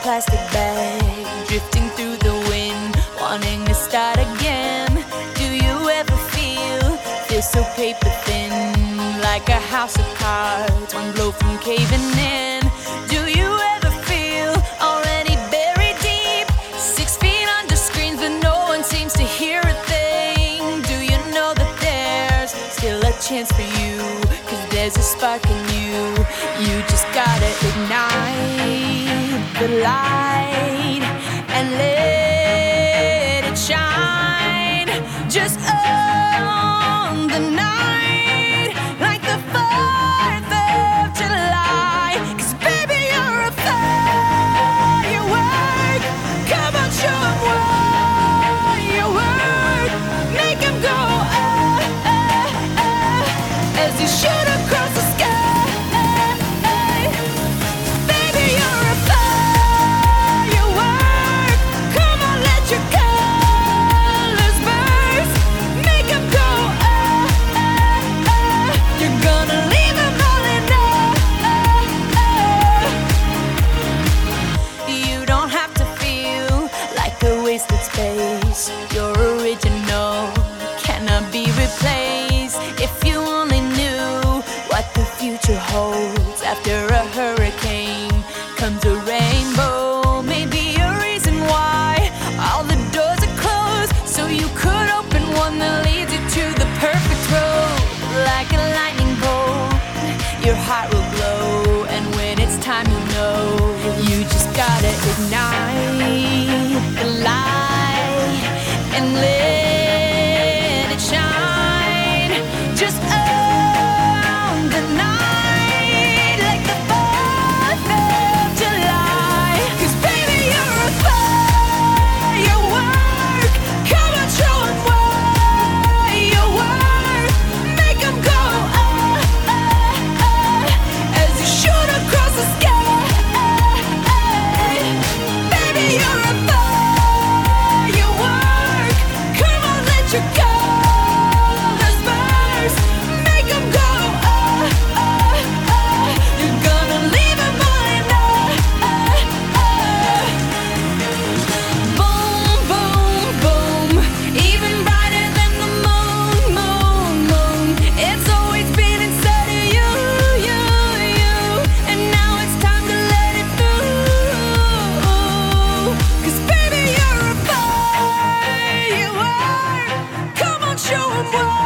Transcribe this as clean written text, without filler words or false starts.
plastic bag, drifting through the wind, wanting to start again. Do you ever feel so paper thin, like a house of cards, one blow from caving in? Do you ever feel already buried deep, 6 feet under screens, but no one seems to hear a thing? Do you know that there's still a chance for you, 'cause there's a spark in you? You just gotta ignite the light and let it shine. Just own the night like the 4th of July. 'Cause baby, you're a firework. Come on, show 'em what you work. Make 'em go as you shoot across the sky. Baby, you're a firework. Come on, let your colors burst. Make 'em go you're gonna leave 'em all in You don't have to feel like a wasted space. You're original, cannot be replaced. If you only knew what the future holds. After a hurricane comes a rainbow. Maybe a reason why all the doors are closed, so you could open one that leads you to the perfect road. Like a lightning bolt, your heart will glow, and when it's time, you'll know. You just gotta ignite the light and let it shine. Just own the night like the 4th of July. 'Cause baby, you're a firework. Come on, show 'em what you work. Make 'em go as you shoot across the sky. Baby, you're a firework. Come on, let your colors burst. Make 'em go you're gonna leave 'em all in Boom, boom, boom. Even brighter than the moon, moon, moon. It's always been inside of you, you, you. And now it's time to let it through. 'Cause baby, you're a firework. Come on, show 'em what